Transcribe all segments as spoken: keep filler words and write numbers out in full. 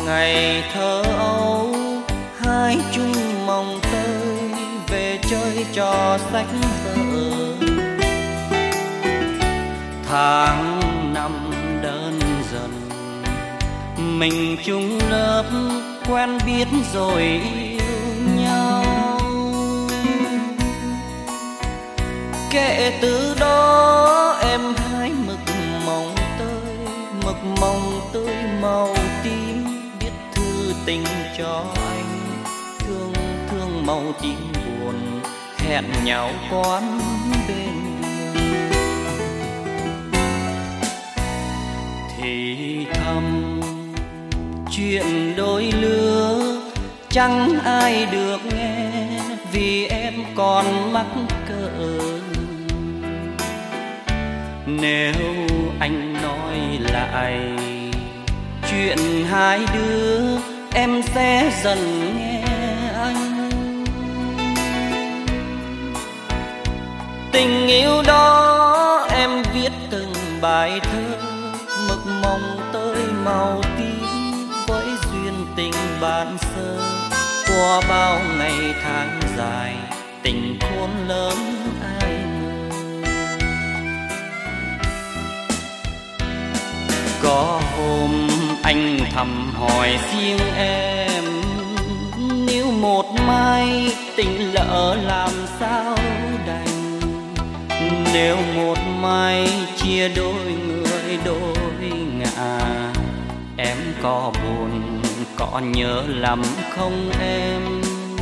Ngày thơ ấu hai chung mong tới về chơi trò sách vở. Tháng năm đơn dần mình chung lớp quen biết rồi yêu nhau. Kể từ đó em hái mực mong tươi, mực mong tươi màu tím, biết thư tình cho anh, thương thương màu tím buồn, hẹn nhau quán bên. Thì thầm chuyện đôi lứa chẳng ai được nghe, vì em còn mắc cỡ. Nếu anh nói lại chuyện hai đứa, em sẽ dần nghe anh. Tình yêu đó em viết từng bài thơ, mực mong tới màu tím với duyên tình ban sơ. Qua bao ngày tháng dài tình khôn lớn ai ngờ. Có hôm anh thầm hỏi riêng em, nếu một mai tình lỡ làm sao đành. Nếu một mai chia đôi người đôi ngả, em có buồn có nhớ lắm không em?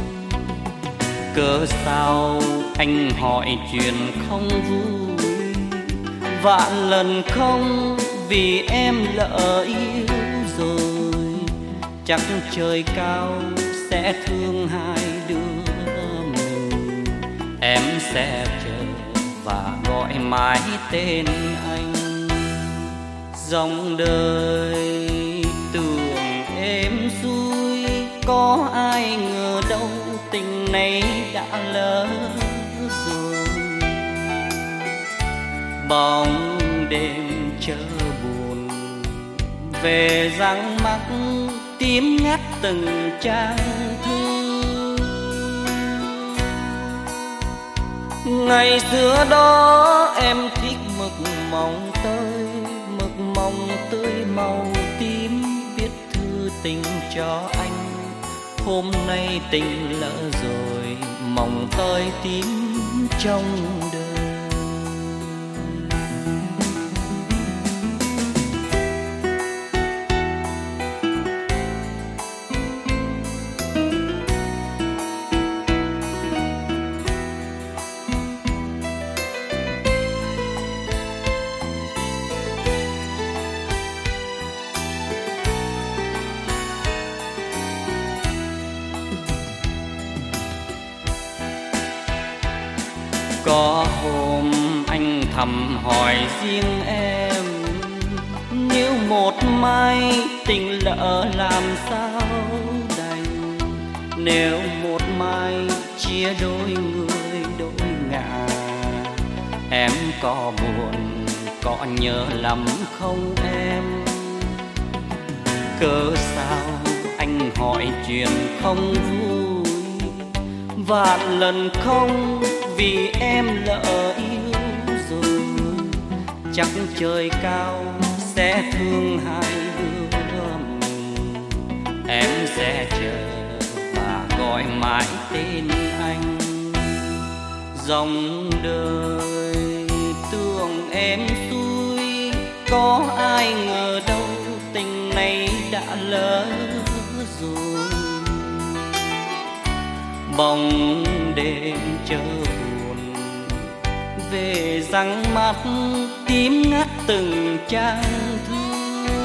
Cớ sao anh hỏi chuyện không vui, vạn lần không vì em lỡ yêu rồi. Chắc trời cao sẽ thương hai đứa mình, em sẽ chờ và gọi mãi tên anh. Dòng đời tưởng êm xuôi, có ai ngờ đâu tình này đã lỡ rồi. Bóng đêm chớ buồn về răng mắt tím ngắt từng trang thư. Ngày xưa đó em thích mực mong tơi, mực mong tươi màu tím, viết thư tình cho anh. Hôm nay tình lỡ rồi, mong tơi tím trong đời. Có hôm anh thầm hỏi riêng em, nếu một mai tình lỡ làm sao đành. Nếu một mai chia đôi người đôi ngả, em có buồn có nhớ lắm không em? Cớ sao anh hỏi chuyện không vui, vạn lần không vì em lỡ yêu rồi. Chắc trời cao sẽ thương hai đứa mình, em sẽ chờ và gọi mãi tên anh. Dòng đời tưởng em xuôi, có ai ngờ đâu tình này đã lỡ rồi. Bóng đêm chớ buồn về răng mắt tím ngắt từng trang thư.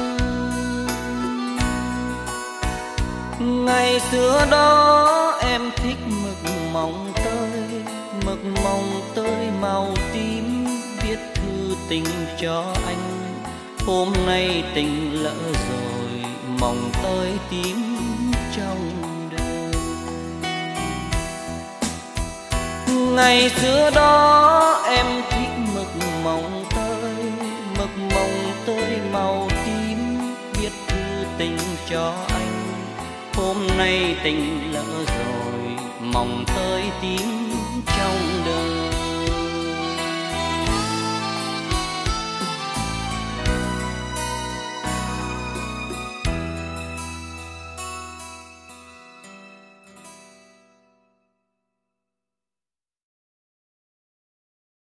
Ngày xưa đó em thích mực mong tơi, mực mong tơi màu tím, viết thư tình cho anh. Hôm nay tình lỡ rồi, mong tơi tím trong đời. Ngày xưa đó em thích mực mong tơi, mực mong tơi màu tím, viết thư tình cho anh. Hôm nay tình lỡ rồi, mong tới tím trong đời.